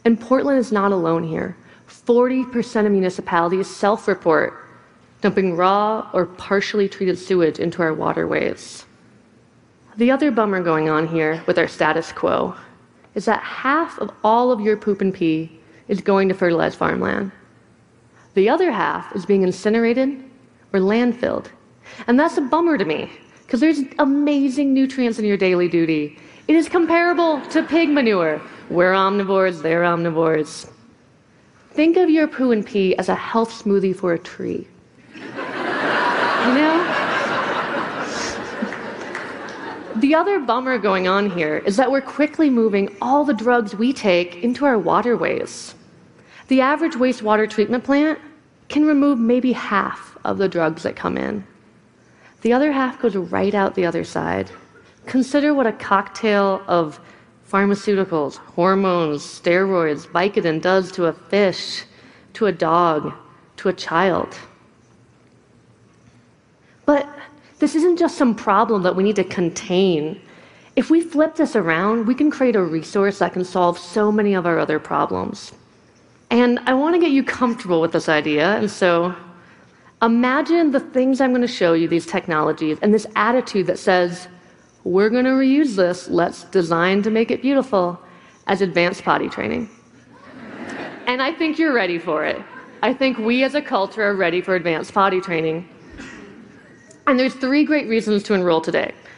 And Portland is not alone here. 40% of municipalities self-report dumping raw or partially treated sewage into our waterways. The other bummer going on here with our status quo is that half of all of your poop and pee is going to fertilized farmland. The other half is being incinerated or landfilled. And that's a bummer to me, because there's amazing nutrients in your daily duty. It is comparable to pig manure. We're omnivores, they're omnivores. Think of your poo and pee as a health smoothie for a tree. You know? The other bummer going on here is that we're quickly moving all the drugs we take into our waterways. The average wastewater treatment plant can remove maybe half of the drugs that come in. The other half goes right out the other side. Consider what a cocktail of pharmaceuticals, hormones, steroids, Vicodin does to a fish, to a dog, to a child. But this isn't just some problem that we need to contain. If we flip this around, we can create a resource that can solve so many of our other problems. And I want to get you comfortable with this idea, and so imagine the things I'm going to show you, these technologies, and this attitude that says, we're going to reuse this, let's design to make it beautiful, as advanced potty training. And I think you're ready for it. I think we as a culture are ready for advanced potty training. And there's 3 great reasons to enroll today.